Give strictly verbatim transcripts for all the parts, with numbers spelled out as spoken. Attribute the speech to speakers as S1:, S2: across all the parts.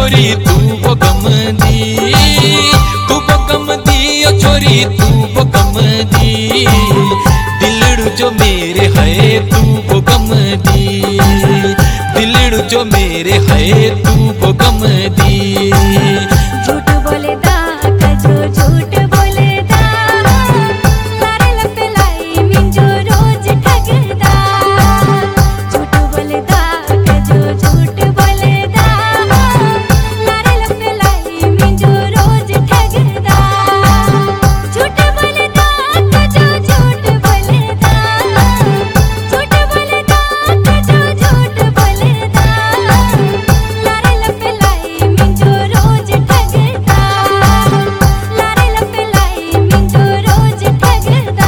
S1: छोरी तू वो गम दी, तू वो गम दी ओ छोरी तू वो गम दी। दिलड़ू जो मेरे है तू वो गम दी, दिलड़ू जो मेरे है तू वो गम दी।
S2: झूठ बोले दा कजो झूठ बोले दा, लारे लपलाई मिंजो रोज ठगदा। झूठ बोले दा कजो झूठ बोले दा, लारे लपलाई मिंजो रोज ठगदा। झूठ बोले दा कजो झूठ बोले दा, झूठ बोले दा कजो झूठ बोले दा, लारे लपलाई मिंजो रोज ठगदा, लारे लपलाई मिंजो रोज ठगदा।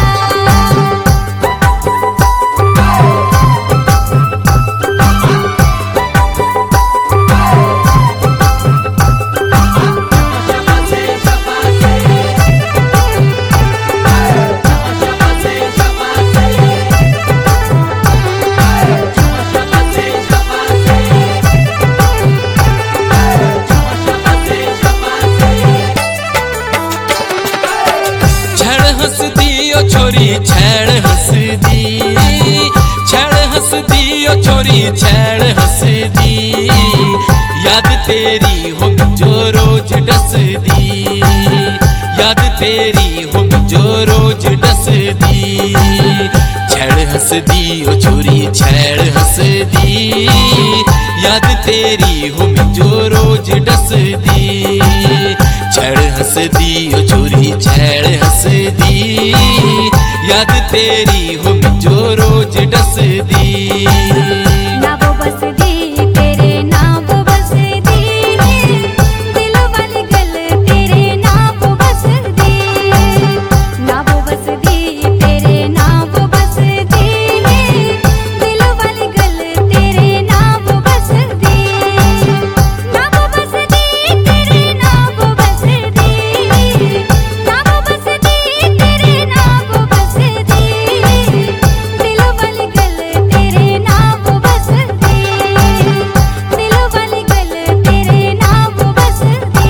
S1: छड़ हंस दी ओ छोरी छड़ हंस दी, छड़ हंस दी ओ छोरी छड़ हंस दी। याद तेरी हो जो रोज डस दी, याद तेरी हो जो रोज डस दी। छड़ हंस दी ओ छोरी छड़ हंस दी, याद तेरी हो जो रोज डस दी। छड़ हंस दी ओ छोरी छड़ हंस दी, याद तेरी हो जो रोज डस दी।
S2: ना वो बस दी तेरे ना वो बस दी, दिल वाली गल तेरे ना वो बस दी। ना वो बस दी तेरे ना वो बस दी, दिल वाली गल तेरे ना वो बस दी। ना वो बस दी तेरे ना वो बस दी, ना वो बस दी तेरे ना वो बस दी, दिल वाली गल तेरे ना वो बस दी, दिल वाली गल तेरे ना वो बस दी।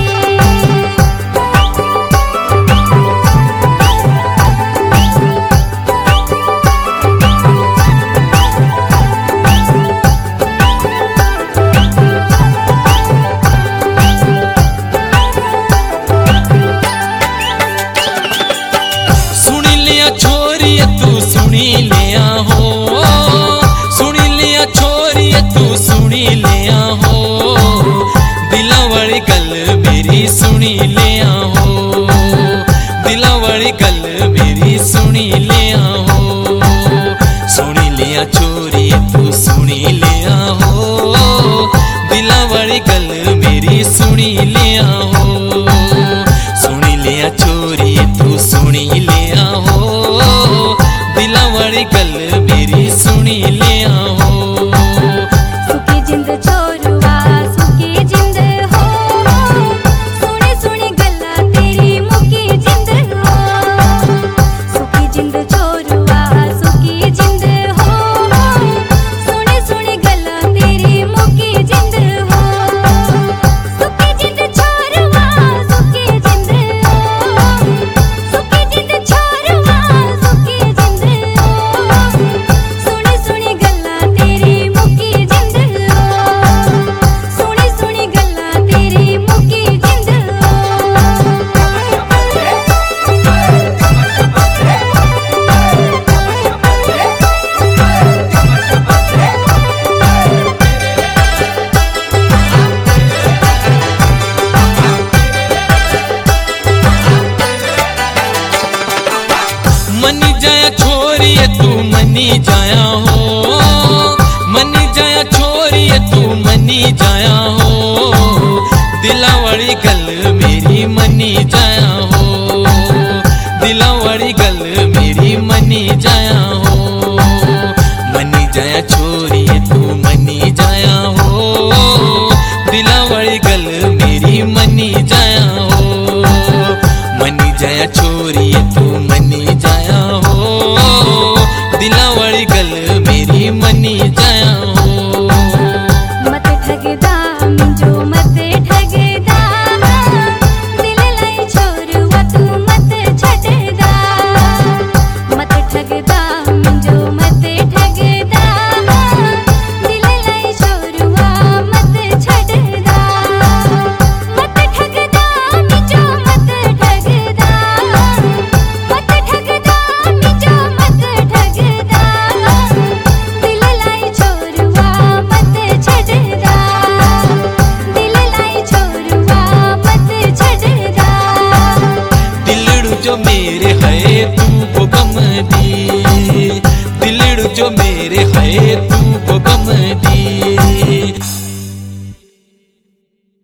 S1: सुनी लिया छोरी तू सुनी लिया हो, सुनी लिया छोरी तू सुनी लिया हो। दिला वाली गल मेरी सुनी लिया हो, दिला वाली गल मेरी सुनी लिया हो। सुनी लिया छोरी तू सुनी लिया हो, दिला वाली गल मेरी सुनी लिया हो। सुनी लिया छोरी तू सुनी लिया हो, दिला वाली गल मेरी सुनी लिया हो।
S2: सुखी जिंद छोरुआ सुखी जिंद हो, सुनी सुनी गल्ला तेरी मुकी जिंद हो। सुखी जिंद छोरुआ सुखी जिंद हो, सुनी सुनी गल्ला तेरी मुकी जिंद हो। सुखी जिंद छोरुआ सुखी जिंद हो, सुखी जिंद छोरुआ सुखी जिंद हो, सुनी सुनी गल्ला तेरी मुकी जिंद हो, सुनी सुनी गल्ला तेरी मुकी जिंद हो।
S1: मनी जाया छोरी तू मनी जाया हो, मनी जाया छोरी तू मनी जाया हो। दिला वाली गल मेरी मनी जाया हो, दिला वाली गल मेरी मनी जाया हो। मनी जाया छोरी तू मनी जाया हो, दिला वाली गल मेरी मनी जाया हो। मनी जाया छोरी तू मनी जाया हो, दिला वाली गल मेरी मनी जाया हो।
S2: मत ठगदा मिंजो मत ठग
S1: है तू वो गम दी।